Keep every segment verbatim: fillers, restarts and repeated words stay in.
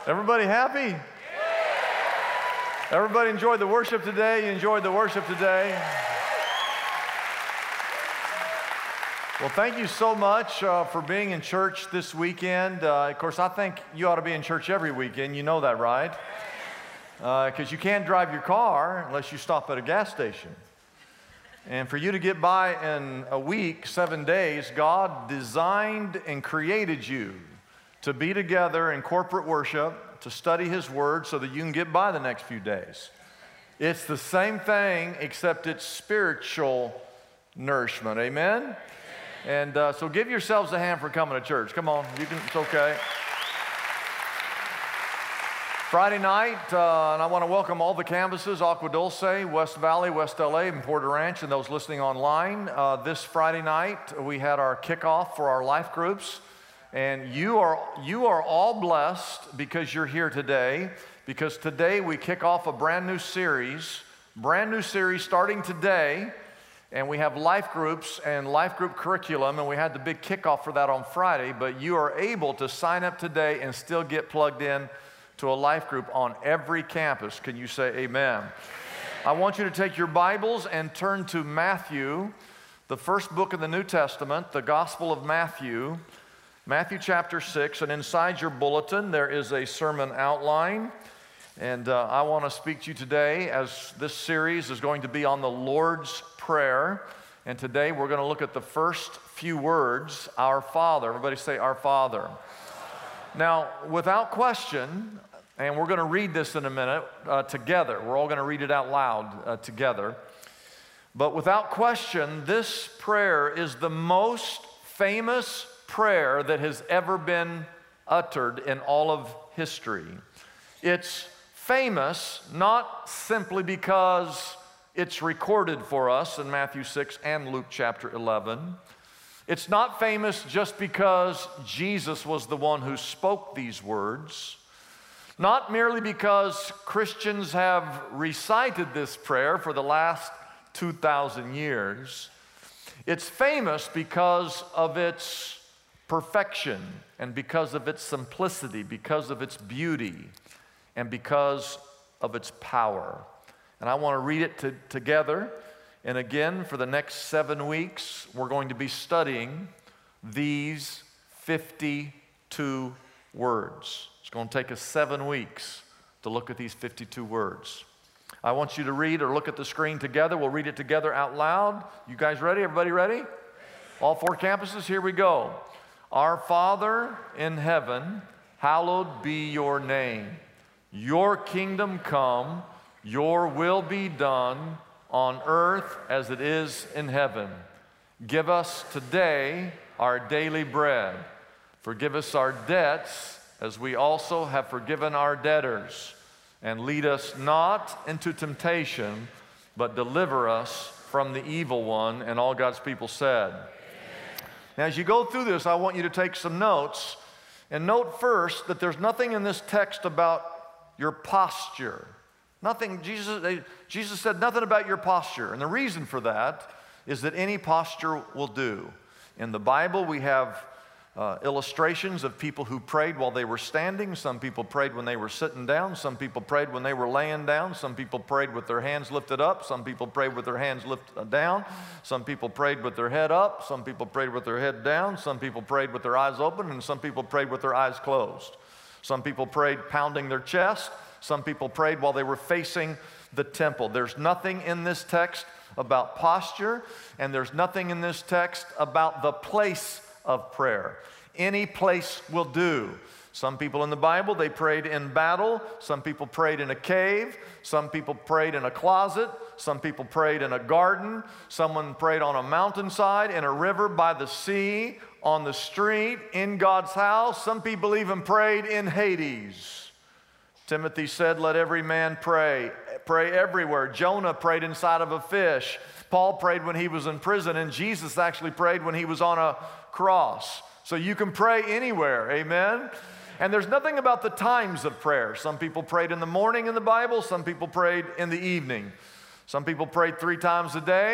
Everybody happy? Everybody enjoyed the worship today? You enjoyed the worship today? Well, thank you so much uh, for being in church this weekend. Uh, of course, I think you ought to be in church every weekend. You know that, right? Because uh, you can't drive your car unless you stop at a gas station. And for you to get by in a week, seven days, God designed and created you to be together in corporate worship, to study His Word so that you can get by the next few days. It's the same thing, except it's spiritual nourishment. Amen? And uh, so give yourselves a hand for coming to church. Come on, you can, it's okay. Friday night, uh, and I want to welcome all the campuses, Aqua Dulce, West Valley, West L A, and Porter Ranch, and those listening online. Uh, this Friday night, we had our kickoff for our life groups. And you are, you are all blessed because you're here today, because today we kick off a brand new series, brand new series starting today, and we have life groups and life group curriculum, and we had the big kickoff for that on Friday, but you are able to sign up today and still get plugged in to a life group on every campus. Can you say amen? I want you to take your Bibles and turn to Matthew, the first book of the New Testament, the Gospel of Matthew, Matthew chapter six, and inside your bulletin there is a sermon outline. And uh, I want to speak to you today as this series is going to be on the Lord's Prayer. And today we're going to look at the first few words, Our Father. Everybody say, Our Father. Now, without question, and we're going to read this in a minute uh, together. We're all going to read it out loud uh, together. But without question, this prayer is the most famous prayer that has ever been uttered in all of history. It's famous not simply because it's recorded for us in Matthew six and Luke chapter eleven. It's not famous just because Jesus was the one who spoke these words. Not merely because Christians have recited this prayer for the last two thousand years. It's famous because of its perfection, and because of its simplicity, because of its beauty, and because of its power. And I want to read it to, together. And again, for the next seven weeks, we're going to be studying these fifty-two words. It's going to take us seven weeks to look at these fifty-two words. I want you to read or look at the screen together. We'll read it together out loud. You guys ready? Everybody ready? All four campuses, here we go. Our Father in heaven, hallowed be your name. Your kingdom come, your will be done on earth as it is in heaven. Give us today our daily bread. Forgive us our debts as we also have forgiven our debtors. And lead us not into temptation, but deliver us from the evil one. And all God's people said. Now, as you go through this, I want you to take some notes. And note first that there's nothing in this text about your posture. Nothing, Jesus, they, Jesus said nothing about your posture. And the reason for that is that any posture will do. In the Bible, we have uh, illustrations of people who prayed while they were standing. Some people prayed when they were sitting down. Some people prayed when they were laying down. Some people prayed with their hands lifted up. Some people prayed with their hands lifted down. Some people prayed with their head up. Some people prayed with their head down. Some people prayed with their eyes open. And some people prayed with their eyes closed. Some people prayed pounding their chest. Some people prayed while they were facing the temple. There's nothing in this text about posture, and there's nothing in this text about the place of prayer. Any place will do. Some people in the Bible, they prayed in battle. Some people prayed in a cave. Some people prayed in a closet. Some people prayed in a garden. Someone prayed on a mountainside, in a river, by the sea, on the street, in God's house. Some people even prayed in Hades. Timothy said, let every man pray. Pray everywhere. Jonah prayed inside of a fish. Paul prayed when he was in prison, and Jesus actually prayed when he was on a cross. So you can pray anywhere, amen? And there's nothing about the times of prayer. Some people prayed in the morning in the Bible. Some people prayed in the evening. Some people prayed three times a day.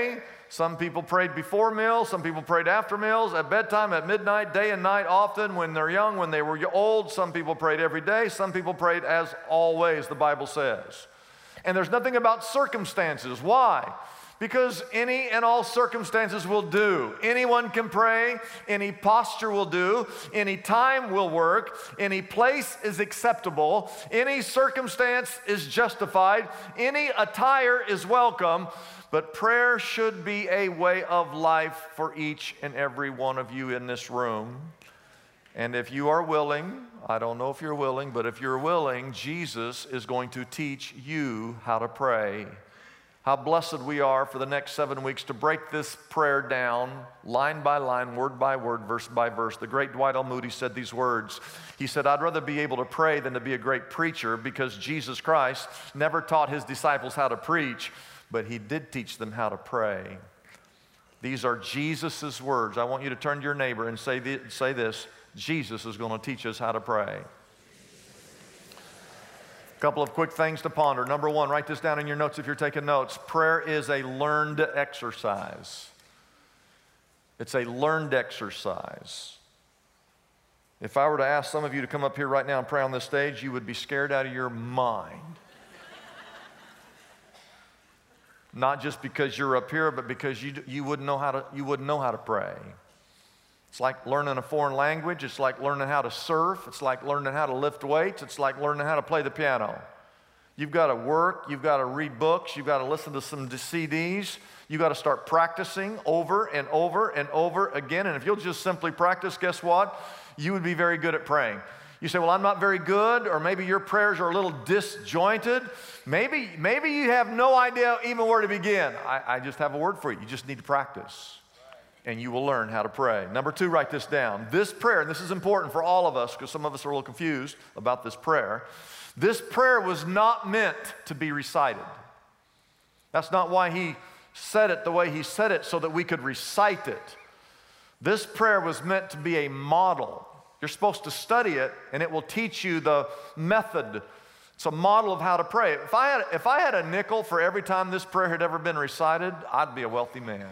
Some people prayed before meals. Some people prayed after meals, at bedtime, at midnight, day and night, often when they're young, when they were old. Some people prayed every day. Some people prayed as always, the Bible says. And there's nothing about circumstances. Why? Because any and all circumstances will do. Anyone can pray. Any posture will do. Any time will work. Any place is acceptable. Any circumstance is justified. Any attire is welcome. But prayer should be a way of life for each and every one of you in this room. And if you are willing, I don't know if you're willing, but if you're willing, Jesus is going to teach you how to pray. How blessed we are for the next seven weeks to break this prayer down line by line, word by word, verse by verse. The great Dwight L. Moody said these words. He said, I'd rather be able to pray than to be a great preacher, because Jesus Christ never taught his disciples how to preach, but he did teach them how to pray. These are Jesus' words. I want you to turn to your neighbor and say, th- say this, Jesus is going to teach us how to pray. A couple of quick things to ponder. Number one, write this down in your notes if you're taking notes. Prayer is a learned exercise. It's a learned exercise. If I were to ask some of you to come up here right now and pray on this stage, you would be scared out of your mind. Not just because you're up here, but because you, you, wouldn't know how to, you wouldn't know how to pray. It's like learning a foreign language. It's like learning how to surf. It's like learning how to lift weights. It's like learning how to play the piano. You've got to work. You've got to read books. You've got to listen to some C Ds. You've got to start practicing over and over and over again. And if you'll just simply practice, guess what? You would be very good at praying. You say, well, I'm not very good, or maybe your prayers are a little disjointed. Maybe, maybe you have no idea even where to begin. I, I just have a word for you. You just need to practice. And you will learn how to pray. Number two, write this down. This prayer, and this is important for all of us because some of us are a little confused about this prayer. This prayer was not meant to be recited. That's not why he said it the way he said it, so that we could recite it. This prayer was meant to be a model. You're supposed to study it, and it will teach you the method. It's a model of how to pray. If I had, if I had a nickel for every time this prayer had ever been recited, I'd be a wealthy man.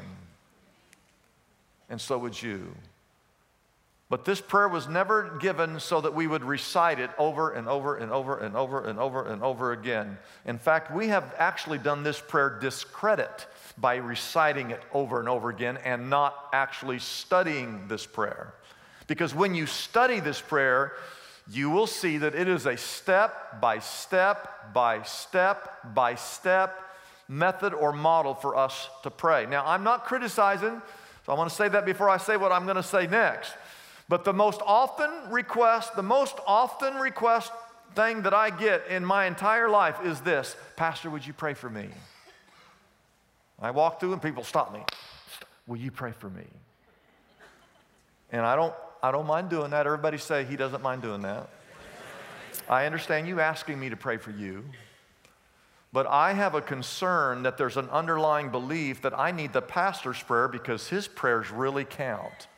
And so would you. But this prayer was never given so that we would recite it over and over and over and over and over and over again. In fact, we have actually done this prayer discredit by reciting it over and over again and not actually studying this prayer. Because when you study this prayer, you will see that it is a step by step by step by step method or model for us to pray. Now, I'm not criticizing. So I want to say that before I say what I'm going to say next. But the most often request, the most often request thing that I get in my entire life is this: Pastor, would you pray for me? I walk through and people stop me. Will you pray for me? And I don't, I don't mind doing that. Everybody say he doesn't mind doing that. I understand you asking me to pray for you. But I have a concern that there's an underlying belief that I need the pastor's prayer because his prayers really count.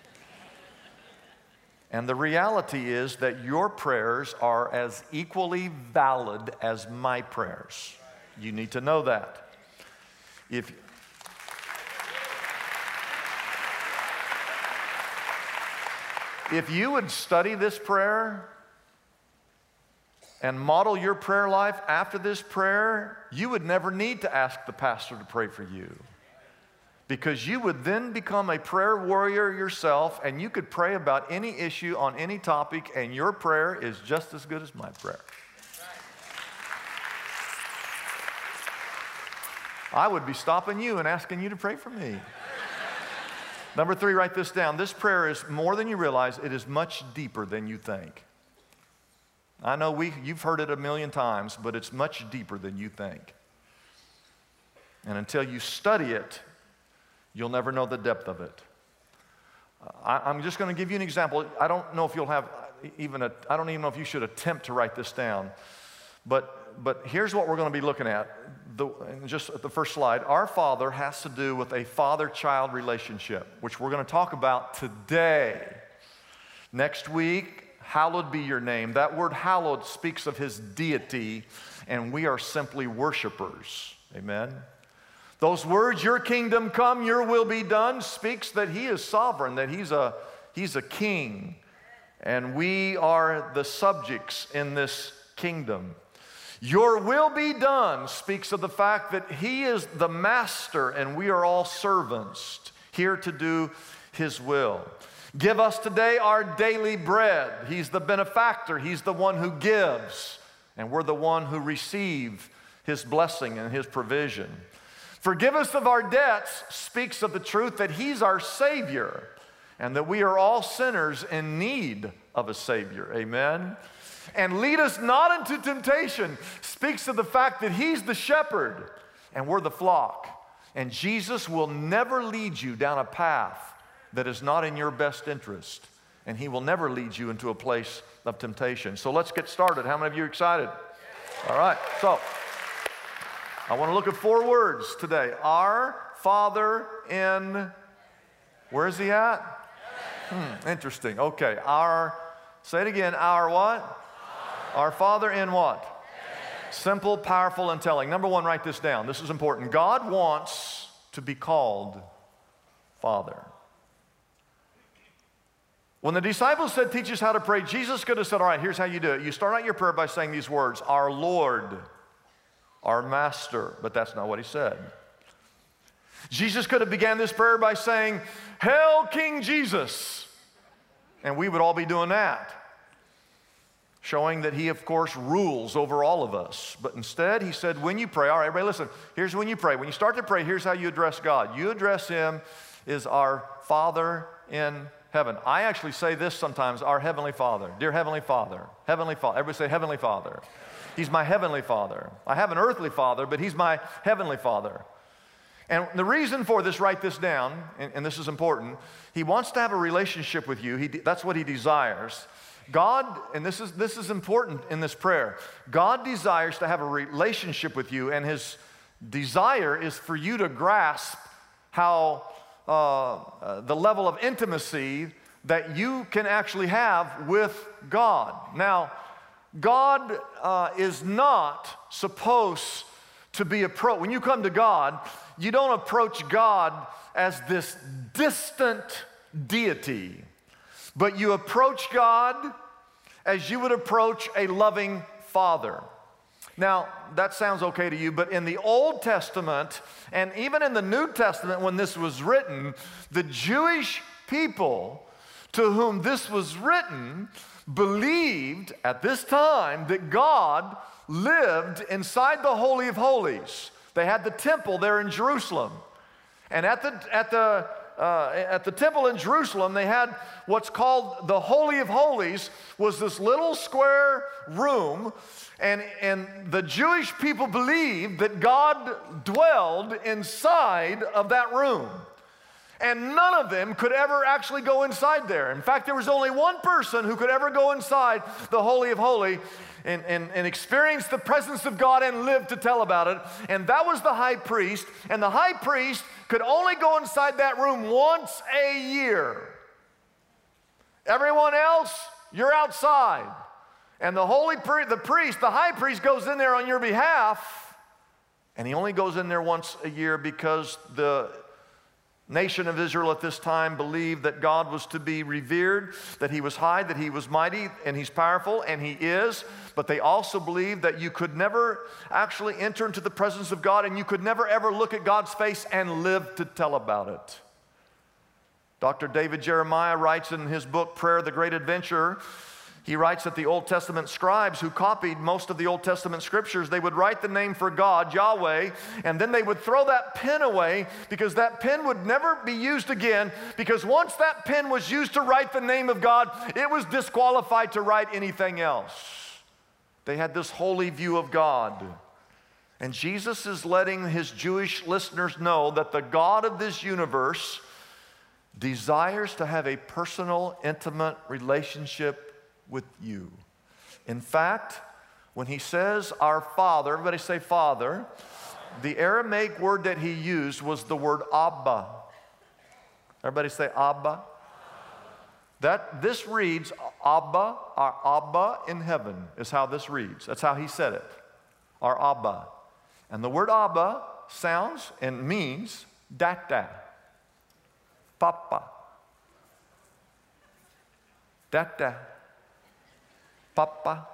And the reality is that your prayers are as equally valid as my prayers. You need to know that. If, if you would study this prayer and model your prayer life after this prayer, you would never need to ask the pastor to pray for you. Because you would then become a prayer warrior yourself, and you could pray about any issue on any topic, and your prayer is just as good as my prayer. I would be stopping you and asking you to pray for me. Number three, write this down. This prayer is more than you realize. It is much deeper than you think. I know we, you've heard it a million times, but it's much deeper than you think. And until you study it, you'll never know the depth of it. I, I'm just going to give you an example. I don't know if you'll have even a, I don't even know if you should attempt to write this down. But, but here's what we're going to be looking at. The, just at the first slide, our Father has to do with a father-child relationship, which we're going to talk about today. Next week, hallowed be your name. That word hallowed speaks of his deity, and we are simply worshipers. Amen? Those words, your kingdom come, your will be done, speaks that he is sovereign, that he's a, he's a king, and we are the subjects in this kingdom. Your will be done speaks of the fact that he is the master and we are all servants here to do his will. Give us today our daily bread. He's the benefactor. He's the one who gives, and we're the one who receive his blessing and his provision. Forgive us of our debts speaks of the truth that he's our Savior and that we are all sinners in need of a Savior. Amen. And lead us not into temptation speaks of the fact that he's the shepherd and we're the flock. And Jesus will never lead you down a path that is not in your best interest. And he will never lead you into a place of temptation. So let's get started. How many of you are excited? All right. So I want to look at four words today. Our Father in, where is he at? Hmm, interesting. Okay. Our, say it again. Our what? Our Father in what? Simple, powerful, and telling. Number one, write this down. This is important. God wants to be called Father. When the disciples said, teach us how to pray, Jesus could have said, all right, here's how you do it. You start out your prayer by saying these words, our Lord, our Master. But that's not what he said. Jesus could have began this prayer by saying, Hail King Jesus. And we would all be doing that, showing that he, of course, rules over all of us. But instead, he said, when you pray, all right, everybody listen, here's when you pray. When you start to pray, here's how you address God. You address him as our Father in heaven. I actually say this sometimes, our Heavenly Father. Dear Heavenly Father, Heavenly Father. Everybody say Heavenly Father. He's my Heavenly Father. I have an earthly father, but he's my Heavenly Father. And the reason for this, write this down, and, and this is important. He wants to have a relationship with you. He, that's what he desires. God, and this is, this is important in this prayer, God desires to have a relationship with you, and his desire is for you to grasp how uh, uh, the level of intimacy that you can actually have with God. Now, God uh, is not supposed to be approached. When you come to God, you don't approach God as this distant deity, but you approach God as you would approach a loving father. Now, that sounds okay to you, but in the Old Testament, and even in the New Testament when this was written, the Jewish people to whom this was written believed at this time that God lived inside the Holy of Holies. They had the temple there in Jerusalem. And at the, at the, uh, at the temple in Jerusalem, they had what's called the Holy of Holies, was this little square room. And, and the Jewish people believed that God dwelled inside of that room. And none of them could ever actually go inside there. In fact, there was only one person who could ever go inside the Holy of Holies and, and, and experience the presence of God and live to tell about it. And that was the high priest. And the high priest could only go inside that room once a year. Everyone else, you're outside. And the holy pri- the priest, the high priest, goes in there on your behalf. And he only goes in there once a year because the nation of Israel at this time believed that God was to be revered, that he was high, that he was mighty, and he's powerful, and he is. But they also believed that you could never actually enter into the presence of God, and you could never ever look at God's face and live to tell about it. Doctor David Jeremiah writes in his book, Prayer, the Great Adventure, he writes that the Old Testament scribes who copied most of the Old Testament scriptures, they would write the name for God, Yahweh, and then they would throw that pen away because that pen would never be used again, because once that pen was used to write the name of God, it was disqualified to write anything else. They had this holy view of God. And Jesus is letting his Jewish listeners know that the God of this universe desires to have a personal, intimate relationship with you. In fact, when he says our Father, everybody say Father, the Aramaic word that he used was the word Abba. Everybody say Abba. That, this reads Abba, our Abba in heaven is how this reads. That's how he said it, our Abba. And the word Abba sounds and means dada, papa, dada, papa,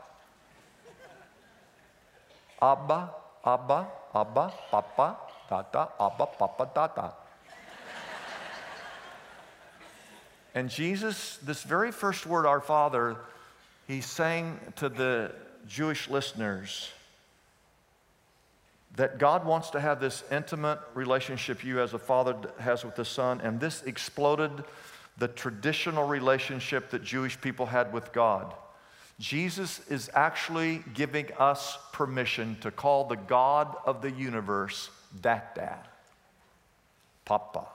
abba, abba, abba, papa, tata, abba, papa, tata. And Jesus, this very first word, our Father, he's saying to the Jewish listeners that God wants to have this intimate relationship you as a father has with the son, and this exploded the traditional relationship that Jewish people had with God. Jesus is actually giving us permission to call the God of the universe Dada, Papa.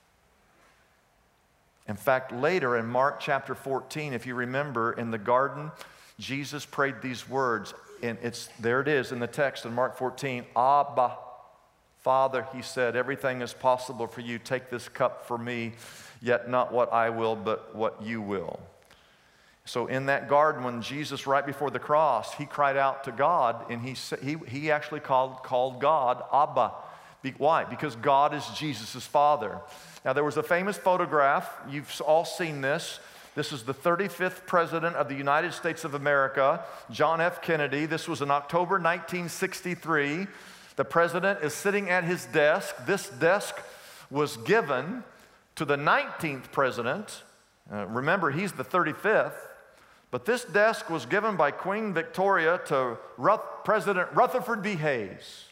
In fact, later in Mark chapter fourteen, if you remember, in the garden, Jesus prayed these words, and it's there it is in the text in Mark fourteen, Abba, Father, he said, everything is possible for you. Take this cup for me, yet not what I will, but what you will. So in that garden, when Jesus, right before the cross, he cried out to God, and he, he, he actually called, called God Abba. Be, why? Because God is Jesus' Father. Now, there was a famous photograph. You've all seen this. This is the thirty-fifth President of the United States of America, John F. Kennedy. This was in October nineteen sixty-three. The President is sitting at his desk. This desk was given to the nineteenth President. Uh, remember, he's the thirty-fifth. But this desk was given by Queen Victoria to Ruth, President Rutherford B. Hayes,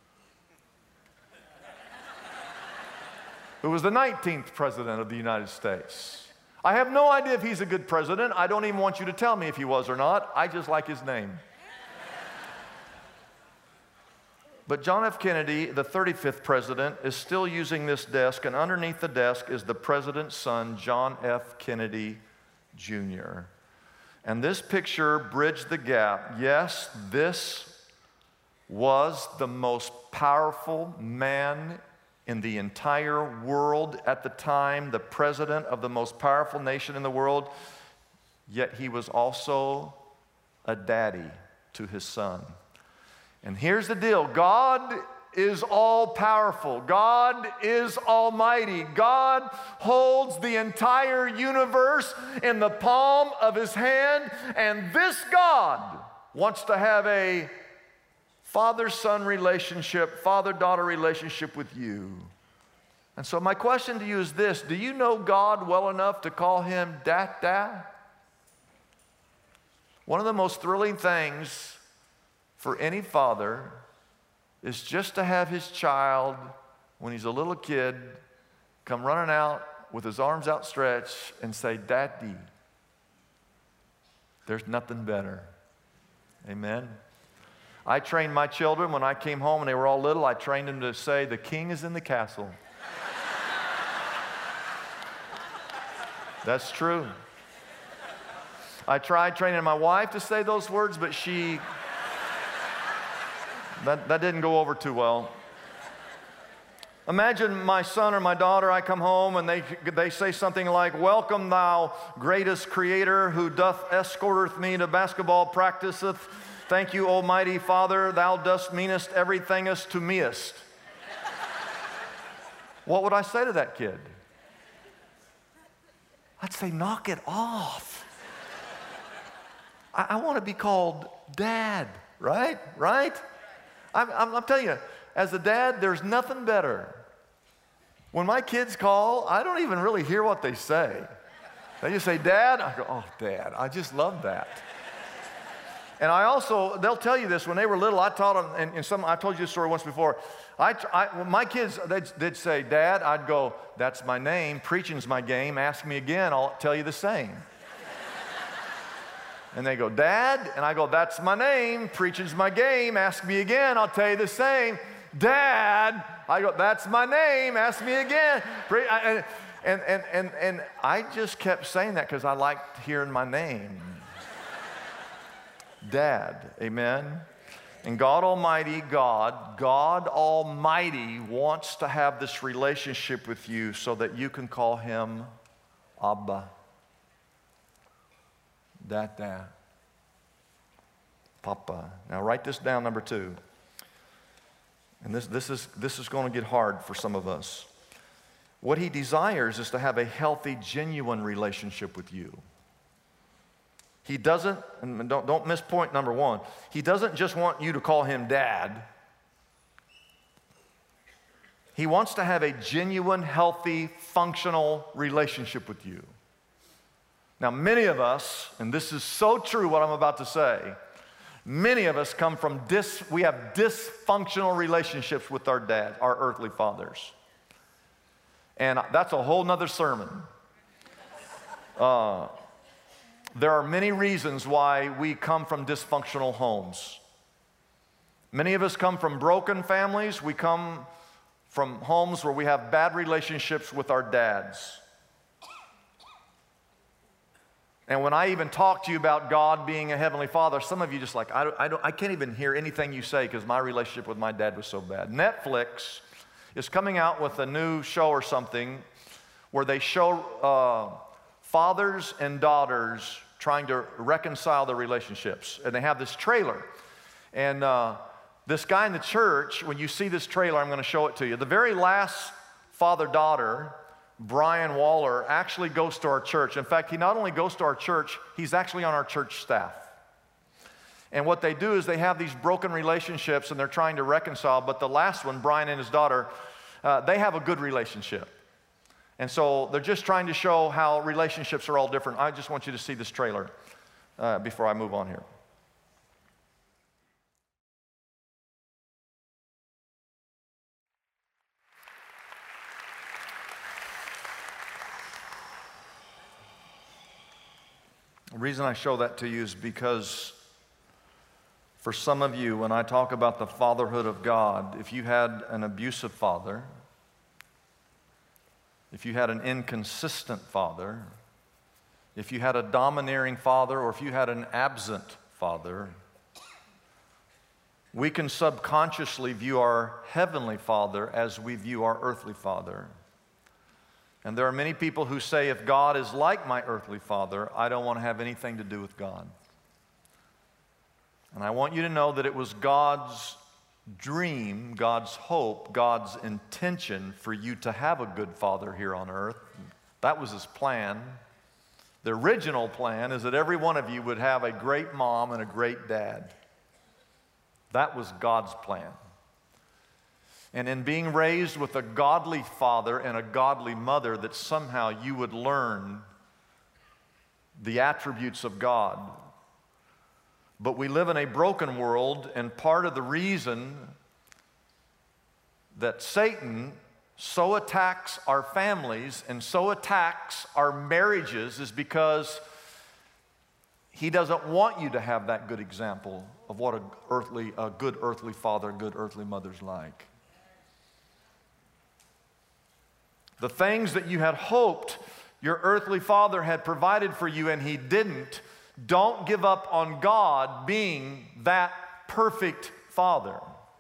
who was the nineteenth President of the United States. I have no idea if he's a good president. I don't even want you to tell me if he was or not. I just like his name. But John F. Kennedy, the thirty-fifth president, is still using this desk, and underneath the desk is the president's son, John F. Kennedy, Junior And this picture bridged the gap. Yes, this was the most powerful man in the entire world at the time, the president of the most powerful nation in the world, yet he was also a daddy to his son. And here's the deal. God is all-powerful. God is almighty. God holds the entire universe in the palm of his hand, and this God wants to have a father-son relationship, father-daughter relationship with you. And so my question to you is this: do you know God well enough to call him Dada? One of the most thrilling things for any father is just to have his child, when he's a little kid, come running out with his arms outstretched and say, Daddy. There's nothing better. Amen. I trained my children when I came home and they were all little. I trained them to say, the king is in the castle. That's true. I tried training my wife to say those words, but she, that, that didn't go over too well. Imagine my son or my daughter, I come home and they, they say something like, welcome thou greatest creator who doth escorteth me to basketball practiceth. Thank you, Almighty Father, thou dost meanest everythingest to meest. What would I say to that kid? I'd say, knock it off. I, I want to be called Dad, right? Right? I'm, I'm, I'm telling you, as a dad, there's nothing better. When my kids call, I don't even really hear what they say. They just say, Dad. I go, oh, Dad, I just love that. And I also, they'll tell you this, when they were little, I taught them, and, and some, I told you this story once before. I, I, when my kids, they'd, they'd say, Dad, I'd go, that's my name, preaching's my game, ask me again, I'll tell you the same. And they go, Dad, and I go, that's my name, preaching's my game, ask me again, I'll tell you the same. Dad, I go, that's my name, ask me again. And, and, and, and, and I just kept saying that because I liked hearing my name. Dad, amen? And God Almighty, God, God Almighty wants to have this relationship with you so that you can call him Abba, Dada, Papa. Now write this down, number two. And this, this is, this is going to get hard for some of us. What he desires is to have a healthy, genuine relationship with you. He doesn't, and don't, don't miss point number one, he doesn't just want you to call him dad. He wants to have a genuine, healthy, functional relationship with you. Now, many of us, and this is so true what I'm about to say, many of us come from dis, we have dysfunctional relationships with our dad, our earthly fathers. And that's a whole nother sermon. Uh, there are many reasons why we come from dysfunctional homes. Many of us come from broken families. We come from homes where we have bad relationships with our dads. And when I even talk to you about God being a heavenly father, some of you just like, I, don't, I, don't, I can't even hear anything you say because my relationship with my dad was so bad. Netflix is coming out with a new show or something where they show uh, fathers and daughters trying to reconcile their relationships. And they have this trailer. And uh, this guy in the church, when you see this trailer, I'm going to show it to you. The very last father-daughter, Brian Waller, actually goes to our church. In fact, he not only goes to our church, he's actually on our church staff. And what they do is they have these broken relationships and they're trying to reconcile, but the last one, Brian and his daughter, uh, they have a good relationship. And so they're just trying to show how relationships are all different. I just want you to see this trailer uh, before I move on here. The reason I show that to you is because for some of you, when I talk about the fatherhood of God, if you had an abusive father, if you had an inconsistent father, if you had a domineering father, or if you had an absent father, we can subconsciously view our heavenly Father as we view our earthly father. And there are many people who say, if God is like my earthly father, I don't want to have anything to do with God. And I want you to know that it was God's dream, God's hope, God's intention for you to have a good father here on earth. That was his plan. The original plan is that every one of you would have a great mom and a great dad. That was God's plan. And in being raised with a godly father and a godly mother, that somehow you would learn the attributes of God. But we live in a broken world, and part of the reason that Satan so attacks our families and so attacks our marriages is because he doesn't want you to have that good example of what a, earthly, a good earthly father, a good earthly mother's like. The things that you had hoped your earthly father had provided for you and he didn't, don't give up on God being that perfect father.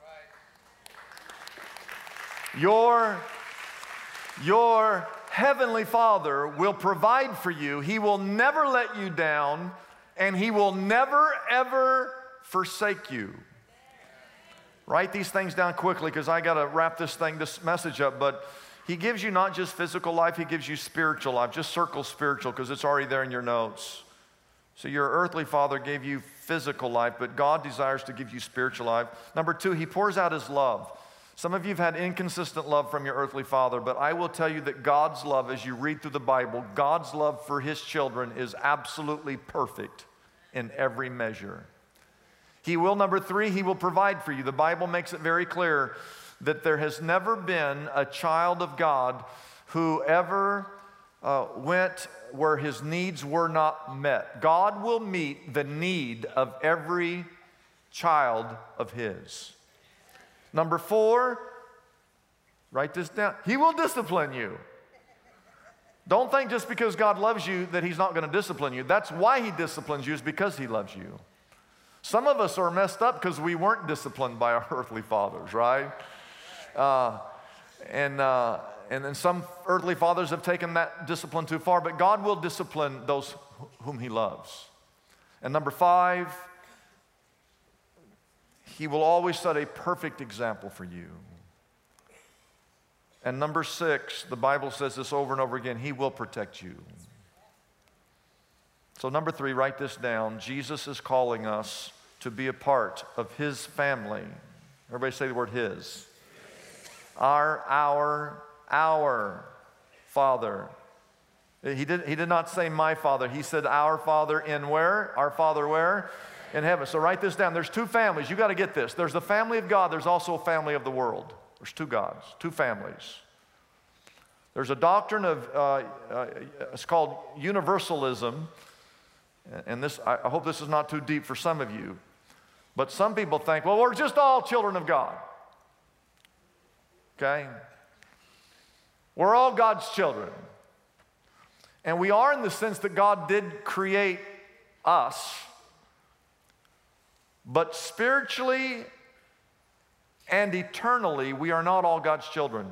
Your, your heavenly Father will provide for you. He will never let you down, and he will never, ever forsake you. Write these things down quickly because I got to wrap this thing, this message up. But he gives you not just physical life, he gives you spiritual life. Just circle spiritual because it's already there in your notes. So your earthly father gave you physical life, but God desires to give you spiritual life. Number two, he pours out his love. Some of you have had inconsistent love from your earthly father, but I will tell you that God's love, as you read through the Bible, God's love for his children is absolutely perfect in every measure. He will, number three, he will provide for you. The Bible makes it very clear that there has never been a child of God who ever uh, went where his needs were not met. God will meet the need of every child of his. Number four, write this down. He will discipline you. Don't think just because God loves you that he's not going to discipline you. That's why he disciplines you, is because he loves you. Some of us are messed up because we weren't disciplined by our earthly fathers, right? Uh, and, uh, and then some earthly fathers have taken that discipline too far, but God will discipline those whom he loves. And number five, He will always set a perfect example for you. And number six, the Bible says this over and over again, He will protect you. So number three, write this down. Jesus is calling us to be a part of His family. Everybody say the word His. Our, our, our Father. He did, he did not say my Father. He said our Father in where? Our Father where? In heaven. So write this down. There's two families. You got to get this. There's the family of God. There's also a family of the world. There's two gods, two families. There's a doctrine of, uh, uh, it's called universalism. And this, I hope this is not too deep for some of you. But some people think, well, we're just all children of God. Okay? We're all God's children. And we are in the sense that God did create us. But spiritually and eternally, we are not all God's children.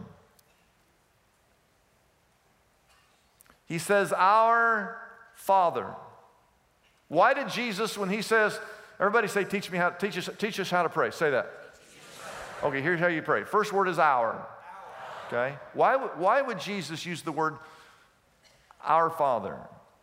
He says, our Father. Why did Jesus, when He says, everybody say, teach me how, teach us, teach us how to pray. Say that. Okay, here's how you pray. First word is our. Okay? Why, why would Jesus use the word our Father?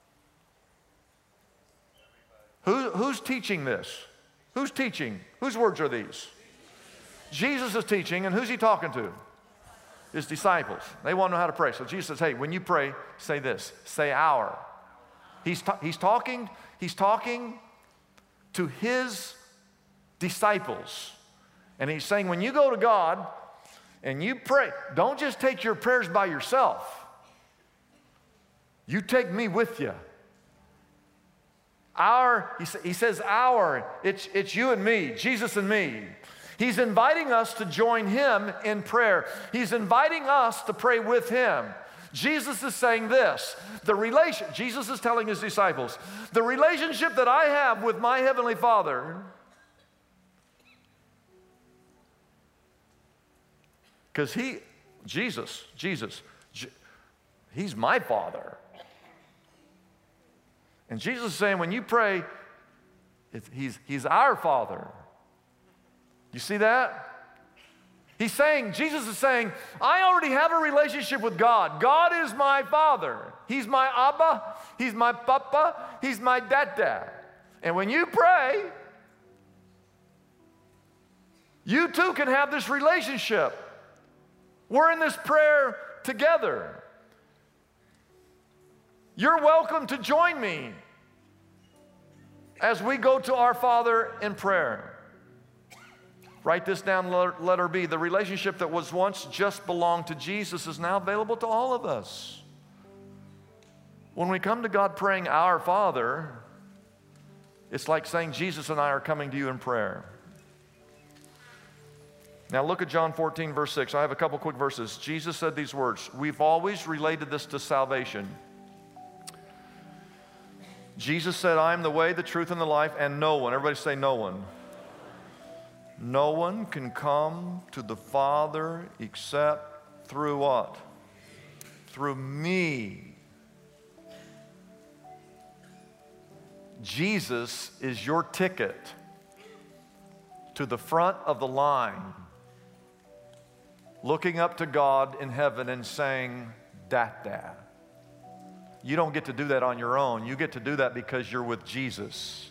Who, who's teaching this? Who's teaching? Whose words are these? Jesus is teaching, and who's He talking to? His disciples. They want to know how to pray. So Jesus says, hey, when you pray, say this. Say our. He's, ta- he's talking, he's talking to His disciples. And He's saying, when you go to God and you pray, don't just take your prayers by yourself. You take me with you. Our, he, sa- he says our, it's, it's you and me, Jesus and me. He's inviting us to join Him in prayer. He's inviting us to pray with Him. Jesus is saying this, the relation, Jesus is telling His disciples, the relationship that I have with my Heavenly Father, because He, Jesus, Jesus, J- He's my Father. And Jesus is saying, when you pray, it's, he's, he's our Father. You see that? He's saying, Jesus is saying, I already have a relationship with God. God is my Father. He's my Abba. He's my Papa. He's my Dada. And when you pray, you too can have this relationship. We're in this prayer together. You're welcome to join me as we go to our Father in prayer. Write this down, letter B. The relationship that was once just belonged to Jesus is now available to all of us. When we come to God praying our Father, it's like saying Jesus and I are coming to you in prayer. Now look at John fourteen, verse six. I have a couple quick verses. Jesus said these words. We've always related this to salvation. Jesus said, I am the way, the truth, and the life, and no one, everybody say no one. No one can come to the Father except through what? Through me. Jesus is your ticket to the front of the line, looking up to God in heaven and saying, Dada. You don't get to do that on your own. You get to do that because you're with Jesus.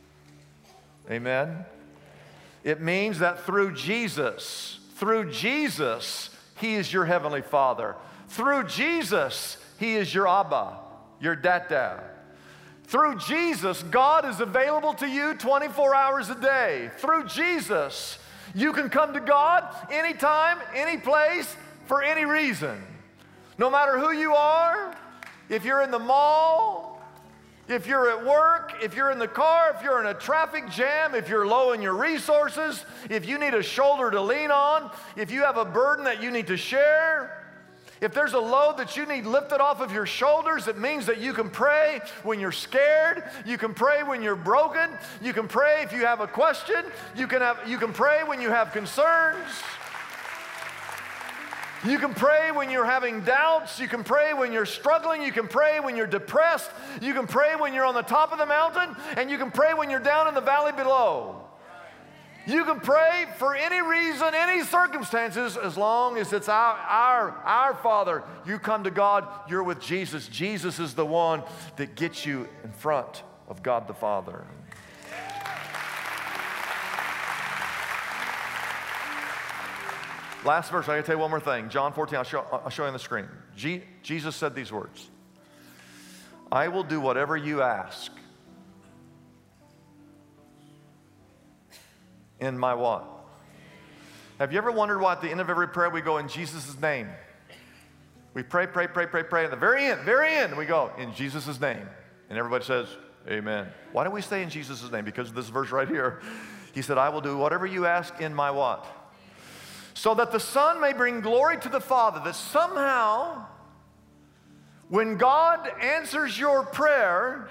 Amen? It means that through Jesus, through Jesus, He is your Heavenly Father. Through Jesus, He is your Abba, your Dada. Through Jesus, God is available to you twenty-four hours a day. Through Jesus, you can come to God anytime, any place, for any reason. No matter who you are, if you're in the mall, if you're at work, if you're in the car, if you're in a traffic jam, if you're low in your resources, if you need a shoulder to lean on, if you have a burden that you need to share, if there's a load that you need lifted off of your shoulders, it means that you can pray when you're scared, you can pray when you're broken, you can pray if you have a question, you can, have, you can pray when you have concerns. You can pray when you're having doubts. You can pray when you're struggling. You can pray when you're depressed. You can pray when you're on the top of the mountain. And you can pray when you're down in the valley below. You can pray for any reason, any circumstances, as long as it's our, our, our Father. You come to God, you're with Jesus. Jesus is the one that gets you in front of God the Father. Last verse, I gotta tell you one more thing. John fourteen, I'll show, I'll show you on the screen. G, Jesus said these words, I will do whatever you ask in my what? Have you ever wondered why at the end of every prayer we go in Jesus' name? We pray, pray, pray, pray, pray. At the very end, very end, we go in Jesus' name. And everybody says, amen. Why do we say in Jesus' name? Because of this verse right here. He said, I will do whatever you ask in my what? So that the Son may bring glory to the Father. That somehow, when God answers your prayer,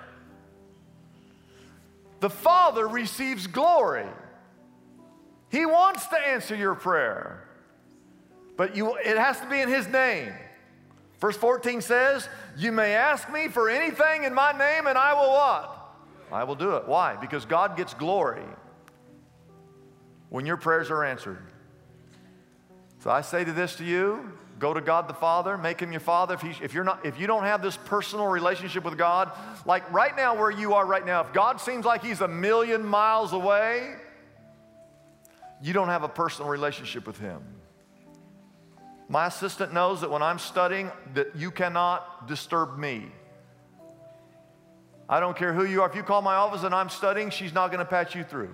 the Father receives glory. He wants to answer your prayer, but you, it has to be in His name. Verse fourteen says, you may ask me for anything in my name and I will what? I will do it. Why? Because God gets glory when your prayers are answered. So I say to this to you, go to God the Father, make Him your Father. If, he, if, you're not, if you don't have this personal relationship with God, like right now where you are right now, if God seems like He's a million miles away, you don't have a personal relationship with Him. My assistant knows that when I'm studying that you cannot disturb me. I don't care who you are. If you call my office and I'm studying, she's not going to patch you through.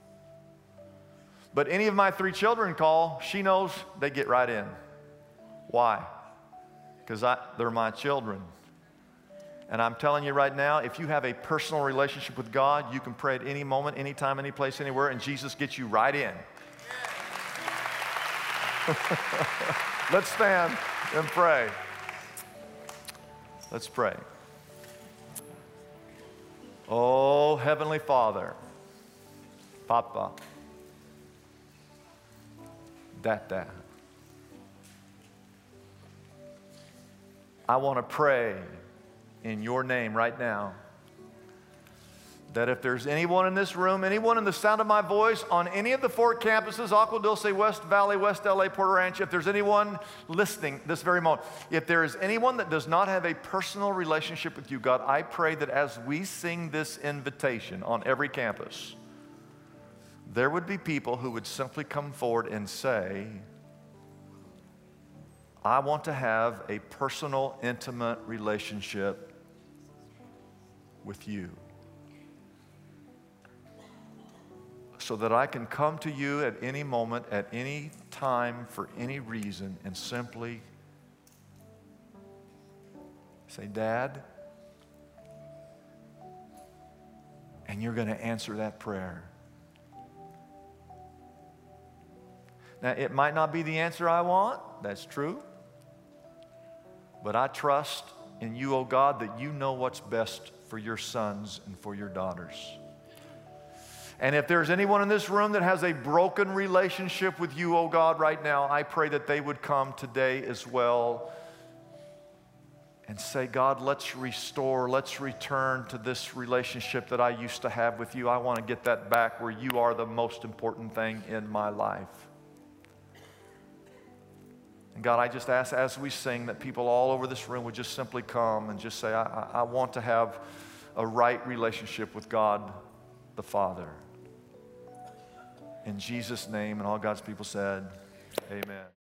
But any of my three children call, she knows they get right in. Why? Because they're my children. And I'm telling you right now, if you have a personal relationship with God, you can pray at any moment, anytime, any place, anywhere, and Jesus gets you right in. Let's stand and pray. Let's pray. Oh, Heavenly Father, Papa, Dada, I want to pray in your name right now that if there's anyone in this room, anyone in the sound of my voice on any of the four campuses, Aqua Dulce, West Valley, West L A, Porter Ranch, if there's anyone listening this very moment, if there is anyone that does not have a personal relationship with you, God, I pray that as we sing this invitation on every campus, there would be people who would simply come forward and say, I want to have a personal, intimate relationship with you, so that I can come to you at any moment, at any time, for any reason, and simply say, Dad, and you're going to answer that prayer. Now, it might not be the answer I want, that's true, but I trust in you, oh God, that you know what's best for your sons and for your daughters. And if there's anyone in this room that has a broken relationship with you, oh God, right now, I pray that they would come today as well and say, God, let's restore, let's return to this relationship that I used to have with you. I want to get that back where you are the most important thing in my life. And God, I just ask as we sing that people all over this room would just simply come and just say, I, I, I want to have a right relationship with God the Father. In Jesus' name, and all God's people said, amen.